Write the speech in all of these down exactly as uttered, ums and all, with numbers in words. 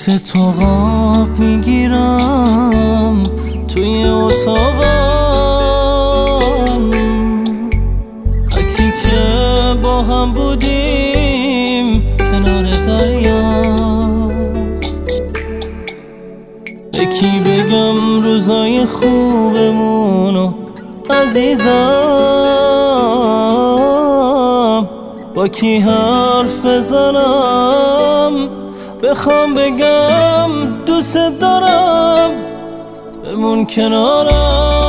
عکس تو قاب میگیرم توی اتاقم، عکسی که با هم بودیم کنار دریا. به کی بگم روزای خوبمونو عزیزم، با کی حرف بزنم بخوام بگم دوست دارم، بمون کنارم.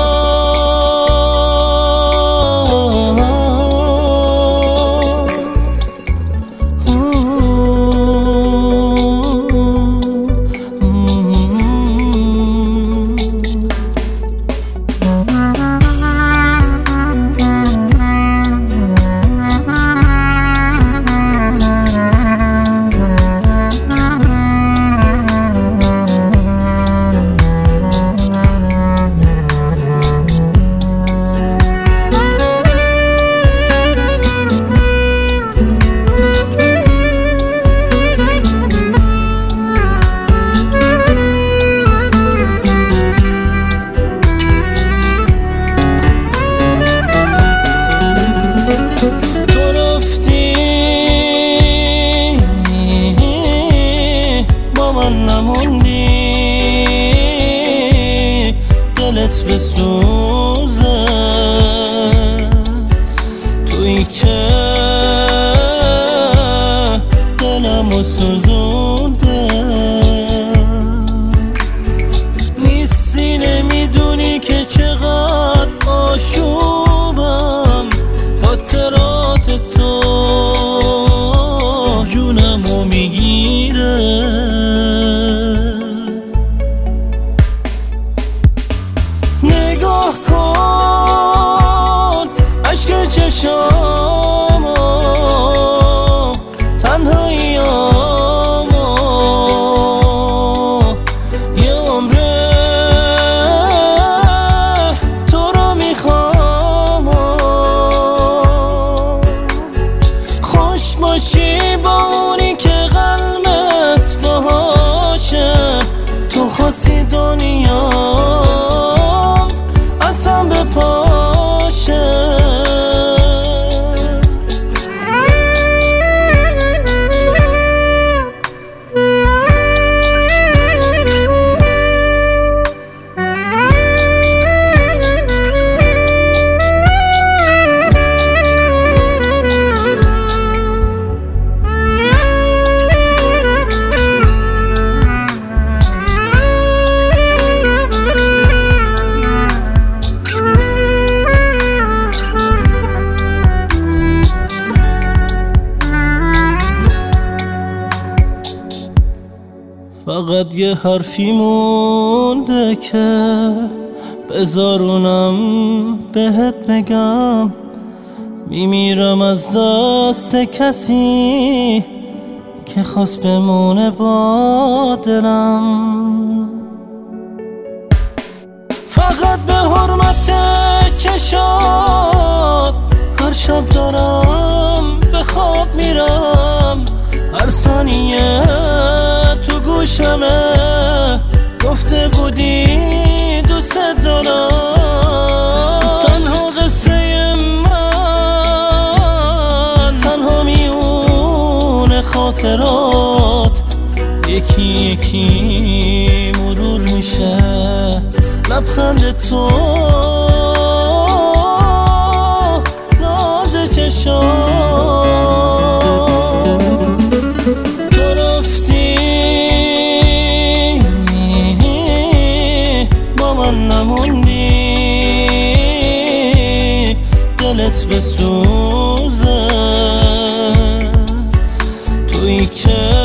نموندی دلت بسوزه، تویی که دلمو سوزونده. نیستی نمیدونی که چقدر آشوبم، خاطرات تو جونمو میگیره. نگاه کن عشق چشامو، تنهاییامو، یه عمره تو رو میخوام. خوش باشی با اونی که قلبت باهاشه، تو خواستی دنیا اصلا به پاشه. فقط یه حرفی مونده که بذارونم بهت بگم، میمیرم از دست کسی که خواست بمونه با دلم. فقط به حرمت چشات هر شب دارم به خواب میرم، هر ثانیه تو گوشمه گفته بودی دوست دارم. تنها قصه من، تنها میون خاطرات یکی یکی مرور میشه. لبخند تو، ناز چشات، نموندی دلت بسوزه، تویی که